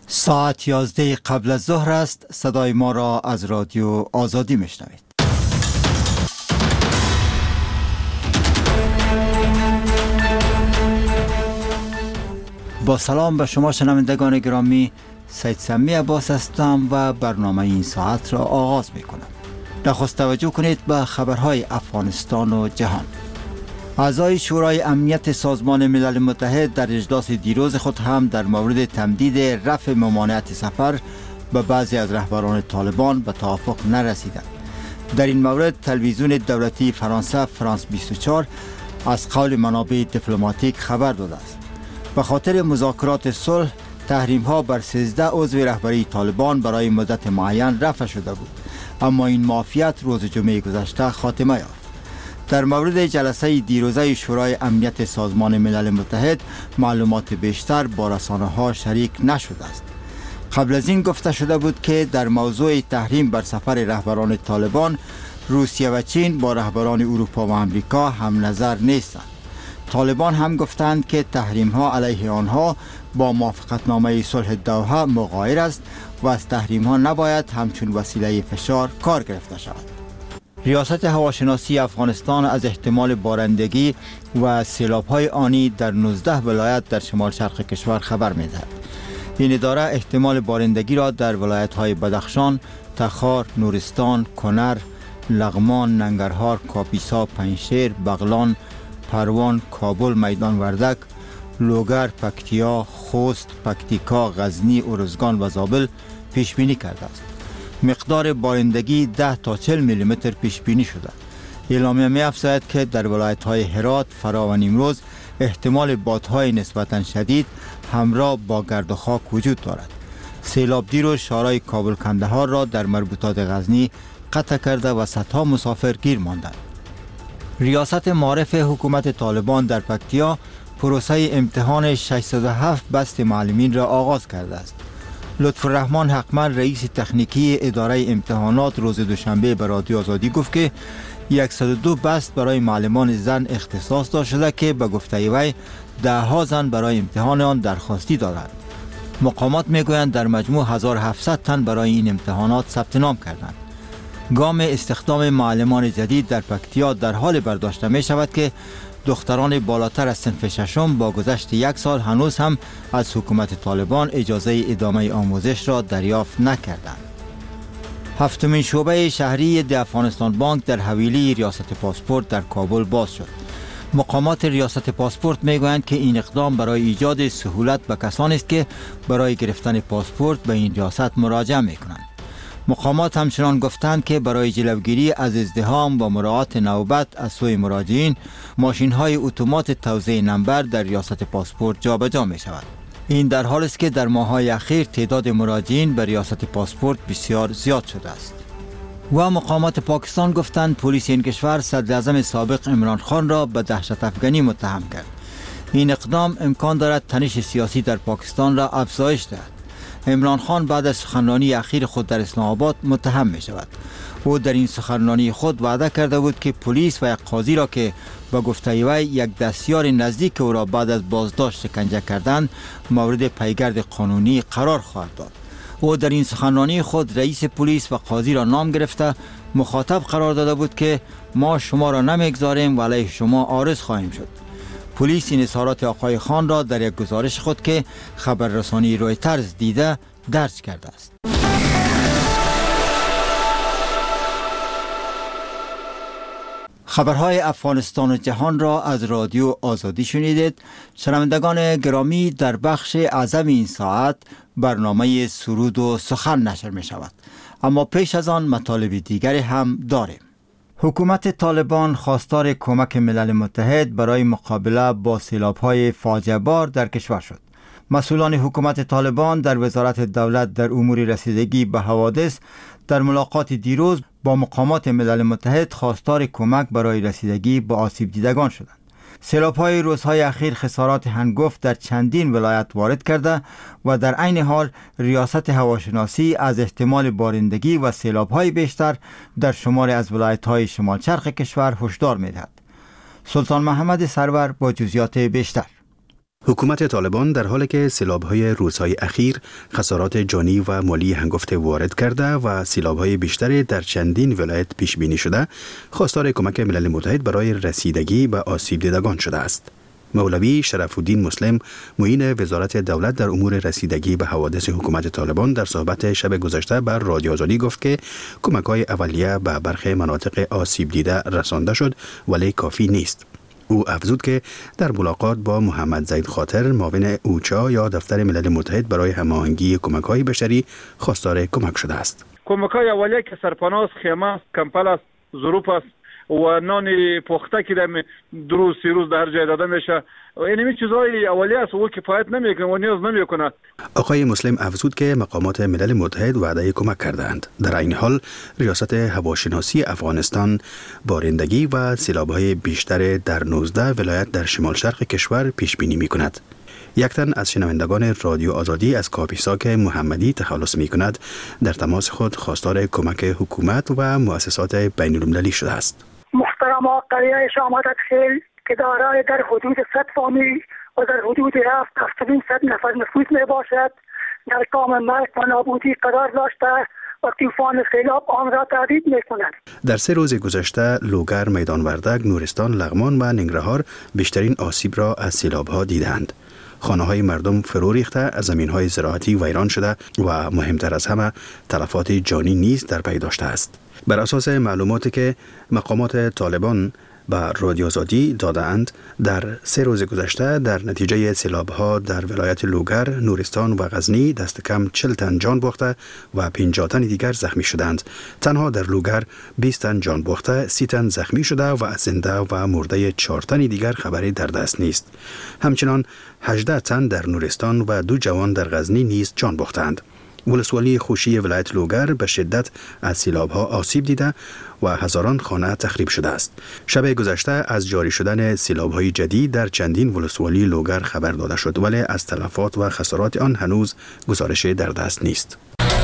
ساعت 11 قبل از ظهر است. صدای ما را از رادیو آزادی میشنوید. با سلام به شما شنوندگان گرامی، سید سمی عباس هستم و برنامه این ساعت را آغاز می کنم. نخست توجه کنید به خبرهای افغانستان و جهان. اعضای شورای امنیت سازمان ملل متحد در اجلاس دیروز خود هم در مورد تمدید رفع ممانعت سفر به بعضی از رهبران طالبان به توافق نرسیدند. در این مورد تلویزیون دولتی فرانسه فرانس 24 از قول منابع دیپلماتیک خبر داده است. به خاطر مذاکرات صلح، تحریم‌ها بر 13 عضو رهبری طالبان برای مدت معین رفع شده بود، اما این معافیت روز جمعه گذشته خاتمه یافت. در مورد جلسه دیروزه شورای امنیت سازمان ملل متحد معلومات بیشتر با رسانه‌ها شریک نشده است. قبل از این گفته شده بود که در موضوع تحریم بر سفر رهبران طالبان، روسیه و چین با رهبران اروپا و آمریکا هم نظر نیستند. طالبان هم گفتند که تحریم‌ها علیه آنها با موافقتنامه صلح دوحه مغایر است و از تحریم‌ها نباید همچون وسیله فشار کار گرفته شود. ریاست هواشناسی افغانستان از احتمال بارندگی و سیلاب‌های آنی در 19 ولایت در شمال شرق کشور خبر می‌دهد. این اداره احتمال بارندگی را در ولایت‌های بدخشان، تخار، نورستان، کنر، لغمان، ننگرهار، کاپیسا، پنجشیر، بغلان، پروان، کابل، میدان وردک، لوگر، پکتیا، خوست، پکتیکا، غزنی، ارزگان و زابل پیش بینی کرده است. مقدار بارندگی 10 تا 40 میلیمتر پیش بینی شده. اعلامیه می افزاید که در ولایت‌های هرات، فرا و نیمروز احتمال بادهای نسبتاً شدید همراه با گرد و خاک وجود دارد. سیلاب دیروز شهرهای کابل کندهار را در مربوطات غزنی قطع کرده و صدها مسافر گیر ماندند. ریاست معارف حکومت طالبان در پکتیا پروسه امتحان 607 بست معلمین را آغاز کرده است. لطفالرحمن حقمل رئیس تکنیکی اداره امتحانات روز دوشنبه به رادیو آزادی گفت که 102 بست برای معلمان زن اختصاص داده شده که به گفته وی 10 زن برای امتحان آن درخواستی دارند. مقامات میگویند در مجموع 1700 تن برای این امتحانات ثبت نام کردند. گام استخدام معلمان جدید در پکتیا در حال برداشته می شود که دختران بالاتر از صنف ششم با گذشت 1 سال هنوز هم از حکومت طالبان اجازه ادامه آموزش را دریافت نکردند. 7مین شعبه شهری د افغانستان بانک در حویلی ریاست پاسپورت در کابل باز شد. مقامات ریاست پاسپورت میگویند که این اقدام برای ایجاد سهولت به کسانی است که برای گرفتن پاسپورت به این ریاست مراجعه میکنند. مقامات همچنان گفتند که برای جلوگیری از ازدحام و مراعات نوبت از سوی مراجعین، ماشین‌های اتومات توزیع نمبر در ریاست پاسپورت جابجا می شود. این در حالی است که در ماه‌های اخیر تعداد مراجعین به ریاست پاسپورت بسیار زیاد شده است. و مقامات پاکستان گفتند پلیس این کشور صدر اعظم سابق عمران خان را به دهشت افغانی متهم کرد. این اقدام امکان دارد تنش سیاسی در پاکستان را افزایش دهد. عمران خان بعد از سخنرانی اخیر خود در اسلام آباد متهم می شود. او در این سخنرانی خود وعده کرده بود که پلیس و یک قاضی را که با گفته وی یک دستیار نزدیک او را بعد از بازداشت شکنجه کردند مورد پیگرد قانونی قرار خواهد داد. او در این سخنرانی خود رئیس پلیس و قاضی را نام گرفته مخاطب قرار داده بود که ما شما را نمیگذاریم و علیه شما عارض خواهیم شد. پلیس این اظهارات آقای خان را در یک گزارش خود که خبررسانی رویترز دیده درج کرده است. خبرهای افغانستان و جهان را از رادیو آزادی شنیدید. شنوندگان گرامی، در بخش اعظم این ساعت برنامه سرود و سخن نشر می شود، اما پیش از آن مطالب دیگری هم داریم. حکومت طالبان خواستار کمک ملل متحد برای مقابله با سیلاب‌های فاجعه بار در کشور شد. مسئولان حکومت طالبان در وزارت دولت در امور رسیدگی به حوادث در ملاقات دیروز با مقامات ملل متحد خواستار کمک برای رسیدگی به آسیب دیدگان شدند. سیلاب‌های روزهای اخیر خسارات هنگفت در چندین ولایت وارد کرده و در عین حال ریاست هواشناسی از احتمال بارندگی و سیلاب‌های بیشتر در شماری از ولایت‌های شمال شرق کشور هشدار می‌دهد. سلطان محمد سرور با جزئیات بیشتر. حکومت طالبان در حالی که سیلاب‌های روزهای اخیر خسارات جانی و مالی هنگفت وارد کرده و سیلاب‌های بیشتری در چندین ولایت پیش بینی شده، خواستار کمک ملل متحد برای رسیدگی به آسیب دیدگان شده است. مولوی شرف الدین مسلم، معین وزارت دولت در امور رسیدگی به حوادث حکومت طالبان، در صحبت شب گذشته بر رادیو آزادی گفت که کمک‌های اولیه به برخی مناطق آسیب دیده رسانده شد ولی کافی نیست. او افزود که در ملاقات با محمد زید خاطر، معاون اوچا یا دفتر ملل متحد برای هماهنگی کمک‌های بشری، خواستار کمک شده است. کمک‌های اولیه که سرپناه است، خیمه است، کمپل است، ظروف است و نان پخته که در دو سه روز در جای داده میشه. این چیزای اولیه است و کفایت نمیکنه و نیاز نمیکنه. آقای مسلم افزود که مقامات ملل متحد وعده کمک کردند. در این حال ریاست هواشناسی افغانستان بارندگی و سیلاب‌های بیشتر در 19 ولایت در شمال شرق کشور پیش بینی می‌کند. یک تن از شنوندگان رادیو آزادی از کاپیساک محمدی تخلص می‌کند. در تماس خود خواستار کمک حکومت و مؤسسات بین‌المللی شده است. محترم قریه شامدت خیل که دارای در حدود 100 فامیل و در حدود 7,700 نفر نفوذ می باشد، در کام مرگ و نابودی قرار داشته و طوفان سیلاب آن را تهدید می کند. در 3 روز گذشته لوگر، میدان وردک، نورستان، لغمان و ننگرهار بیشترین آسیب را از سیلاب‌ها دیدند. خانه‌های مردم فرو ریخته، زمین‌های زراعتی ویران شده و مهمتر از همه تلفات جانی نیز در پی داشته است. بر اساس معلوماتی که مقامات طالبان به رادیو آزادی داده‌اند، در 3 روز گذشته در نتیجه سیلاب‌ها در ولایت لوگر، نورستان و غزنی دست کم 40 تن جان باخته و 50 تن دیگر زخمی شدند. تنها در لوگر 20 تن جان باخته، 30 تن زخمی شده و از زنده و مرده 4 تن دیگر خبری در دست نیست. همچنان 18 تن در نورستان و 2 جوان در غزنی نیز جان باختند. ولسوالی خوشی ولایت لوگر به شدت از سیلاب‌ها آسیب دیده و هزاران خانه تخریب شده است. شب گذشته از جاری شدن سیلاب‌های جدید در چندین ولسوالی لوگر خبر داده شد، ولی از تلفات و خسارات آن هنوز گزارش در دست نیست.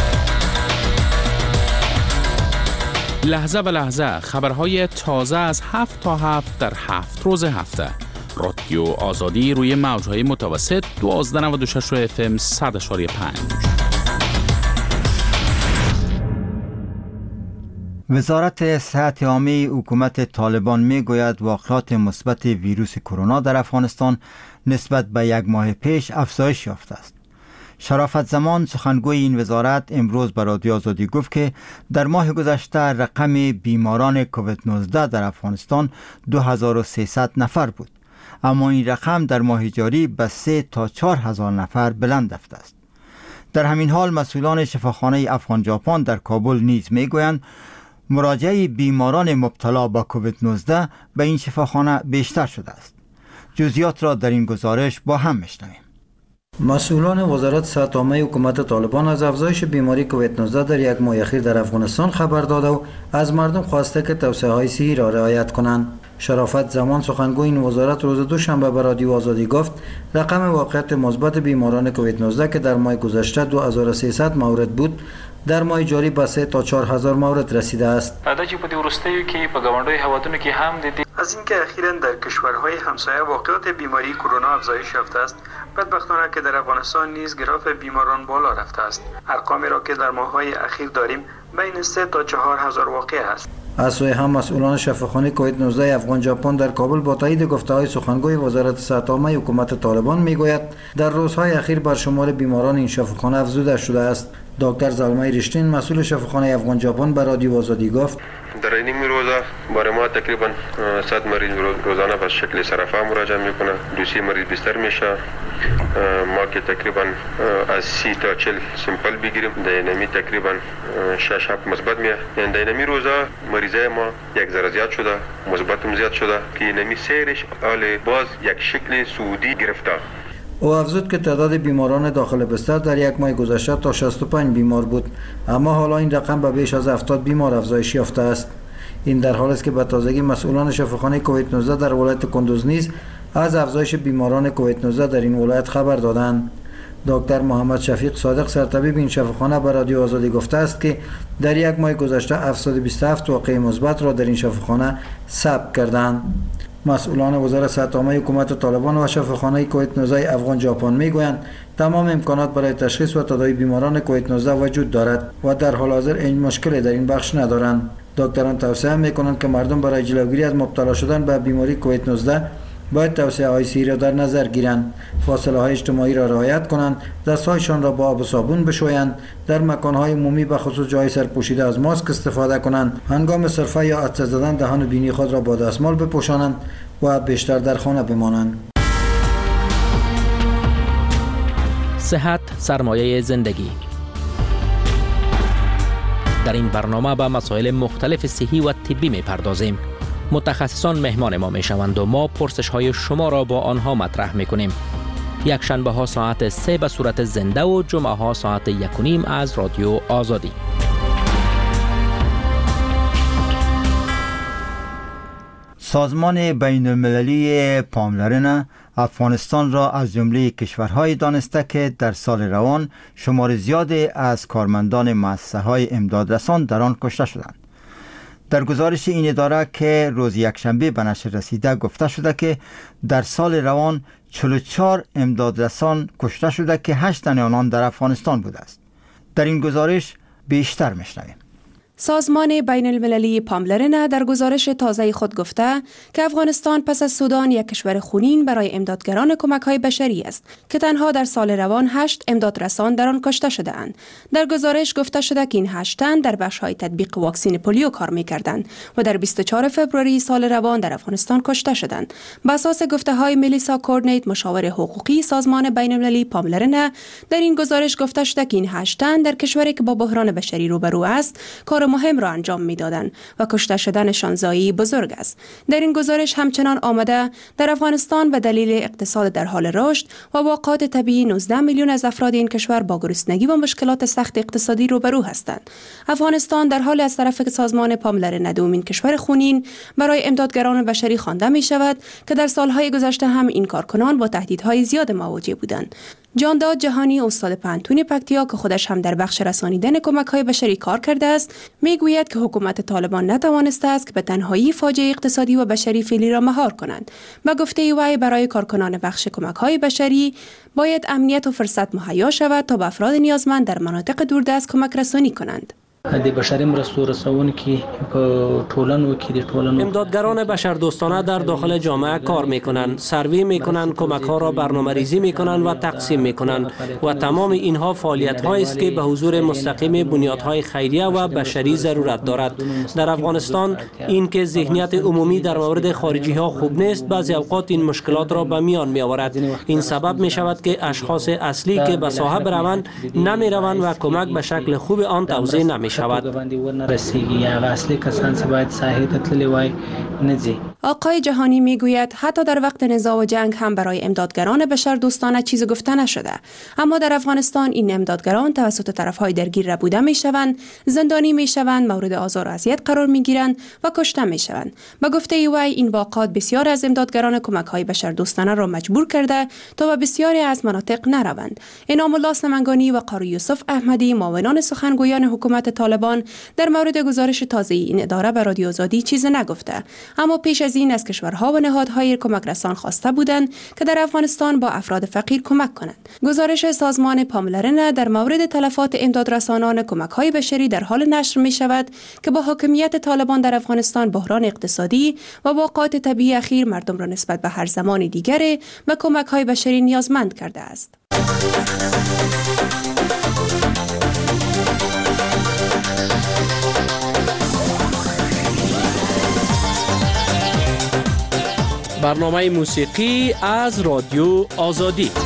لحظه به لحظه خبرهای تازه از 7 تا 7 در 7 روز هفته. رادیو آزادی روی موج‌های متوسط 1296 FM 100.5. وزارت صحت عامه حکومت طالبان می گوید واقعات مثبت ویروس کرونا در افغانستان نسبت به 1 ماه پیش افزایش یافته است. شرافت زمان سخنگوی این وزارت امروز به رادیو آزادی گفت که در ماه گذشته رقم بیماران کووید 19 در افغانستان 2300 نفر بود، اما این رقم در ماه جاری به 3 تا 4000 نفر بلند رفته است. در همین حال مسئولان شفاخانه افغان ژاپن در کابل نیز می گویند مراجعه بیماران مبتلا به کووید 19 به این شفاخانه بیشتر شده است. جزئیات را در این گزارش با هم میشنویم. مسئولان وزارت صحت عامه حکومت طالبان از افزایش بیماری کووید 19 در 1 ماه اخیر در افغانستان خبر داده و از مردم خواسته که توصیه‌های صحی را رعایت کنند. شرافت زمان سخنگوی این وزارت روز دوشنبه به رادیو آزادی گفت رقم واقعیت مثبت بیماران کووید 19 که در ماه گذشته 2300 مورد بود، در ماه جاری به 3 تا 4000 مورد رسیده است. عددی په دې وروستیو کې په ګاونډیو هیوادونو کې هم د از اینکه اخیراً در کشورهای همسایه واقعات بیماری کرونا افزایش یافته است، بدبختانه که در افغانستان نیز گراف بیماران بالا رفته است. ارقامی را که در ماه‌های اخیر داریم بین 3 تا 4000 واقع است. از سوی هم مسئولان شفاخانه کووید 19 افغان ژاپن در کابل با تایید گفته‌های سخنگوی وزارت صحت عامه حکومت طالبان میگوید در روزهای اخیر بر شمار بیماران این شفاخانه افزوده شده است. دکتر زلمه رشتین مسئول شفاخانه افغان ژاپن به رادیو آزادی گفت در این روزا برای ما تقریبا 100 مریض روزانه به شکل صرفه مراجعه میکنه. 2 مریض بیشتر میشه. ما که تقریبا از 30 تا 40 سیمپل بگیریم دینامی تقریبا 6 7 مثبت میاد. یعنی دینامی روزا مریضای ما یک ذره زیاد شده، مثبت زیاد شده که اینمی سیرش حال باز یک شکل سعودی گرفته. او افزود که تعداد بیماران داخل بستر در 1 ماه گذشته تا 65 بیمار بود، اما حالا این رقم به بیش از 70 بیمار افزایش یافته است. این در حالی است که به تازگی مسئولان شفاخانه کووید 19 در ولایت کندوز نیز از افزایش بیماران کووید 19 در این ولایت خبر دادند. دکتر محمد شفیق صادق سرطبیب این شفاخانه به رادیو آزادی گفته است که در 1 ماه گذشته 727 واقعه مثبت را در این شفاخانه ثبت کردند. مسئولان وزارت صحت عامه حکومت طالبان و شفاخانه کووید 19 افغان ژاپن میگویند تمام امکانات برای تشخیص و تداوی بیماران کووید 19 وجود دارد و در حال حاضر این مشکلی در این بخش ندارند. دکتران توصیه میکنند که مردم برای جلوگیری از مبتلا شدن به بیماری کووید 19 باید توصیه های صحی را در نظر گیرند، فاصله های اجتماعی را رعایت کنند، دستهایشان را با آب و صابون بشویند، در مکان های عمومی به خصوص جای سرپوشیده از ماسک استفاده کنند، هنگام سرفه یا عطسه زدن دهان و بینی خود را با دستمال بپوشانند و بیشتر در خانه بمانند. صحت سرمایه زندگی. در این برنامه به مسائل مختلف صحی و طبی می‌پردازیم. متخصصان مهمان ما میشوند و ما پرسش های شما را با آنها مطرح میکنیم. یک شنبه ها ساعت 3 به صورت زنده و جمعه ها ساعت 1:30 از رادیو آزادی. سازمان بین المللی پاملرنه افغانستان را از جمله کشورهای دانسته که در سال روان شمار زیادی از کارمندان مؤسسه‌های امدادرسان در آن کشته شدند. در گزارش این اداره که روز یکشنبه به نشر رسیده گفته شده که در سال روان 44 امدادرسان کشته شده که 8 تن آنان در افغانستان بوده است. در این گزارش بیشتر میشنویم. سازمان بین المللی پاملرنه در گزارش تازه خود گفته که افغانستان پس از سودان یک کشور خونین برای امدادگران کمک‌های بشری است که تنها در سال روان 8 امدادرسان در آن کشته شده اند. در گزارش گفته شده که این 8 تن در بخش‌های تطبیق واکسن پولیو کار می‌کردند و در 24 فوریه سال روان در افغانستان کشته شدند. بر اساس گفته‌های ملیسا کورنیت، مشاور حقوقی سازمان بین المللی پاملرنه، در این گزارش گفته شده که این 8 تن در کشوری که با بحران بشری روبرو است کار مهم را انجام می‌دادند و کشته شدنشان ضایعی بزرگ است. در این گزارش همچنان آمده در افغانستان به دلیل اقتصاد در حال رشد و واقعات طبیعی 19 میلیون از افراد این کشور با گرسنگی و مشکلات سخت اقتصادی روبرو هستند. افغانستان در حال از طرف سازمان پاملرنه دومین کشور خونین برای امدادگران بشری خوانده می شود که در سالهای گذشته هم این کارکنان با تهدیدهای زیاد مواجه بودند. جانداد جهانی، استاد پانتون پکتیا که خودش هم در بخش رسانیدن کمک‌های بشری کار کرده است، میگوید که حکومت طالبان نتوانسته است که به تنهایی فاجعه اقتصادی و بشری فعلی را مهار کنند. به گفته وی برای کارکنان بخش کمک‌های بشری باید امنیت و فرصت مهیا شود تا به افراد نیازمند در مناطق دوردست کمک رسانی کنند. د بشري مرستو رسونکي په ټولنو کې د ټولنو امدادگران بشردوستانه در داخل جامعه کار میکنند، سروی میکنند، کمک ها را برنامه‌ریزی میکنند و تقسیم میکنند و تمام اینها فعالیت هایی است که به حضور مستقیم بنیادهای خیریه و بشری ضرورت دارد. در افغانستان این که ذهنیت عمومی در مورد خارجی ها خوب نیست، بعضی اوقات این مشکلات را به میان می آورد. این سبب می شود که اشخاص اصلی که به ساحه بروند نمی روند و کمک به شکل خوب آن توزیع نمی شود. آقای جهانی میگوید حتی در وقت نزاع و جنگ هم برای امدادگران بشردوستانه چیزی گفته نشده، اما در افغانستان این امدادگران توسط طرفهای درگیر ربوده میشوند، زندانی میشوند، مورد آزار و اذیت قرار میگیرند و کشته میشوند. به گفته وی این واقعات بسیار از امدادگران کمک‌های بشردوستانه را مجبور کرده تا به بسیاری از مناطق نروند. انعام الله سمنگانی و قاری یوسف احمدی، معاونان سخنگویان حکومت طالبان، در مورد گزارش تازه این اداره به رادیو آزادی چیزی نگفته، اما پیش از این از کشورها و نهادهای کمک رسان خواسته بودند که در افغانستان با افراد فقیر کمک کنند. گزارش سازمان پاملرنه در مورد تلفات امدادرسانان کمک‌های بشری در حال نشر می شود که با حاکمیت طالبان در افغانستان بحران اقتصادی و واقعات طبیعی اخیر مردم را نسبت به هر زمان دیگری به کمک‌های بشری نیازمند کرده است. برنامه موسیقی از رادیو آزادی.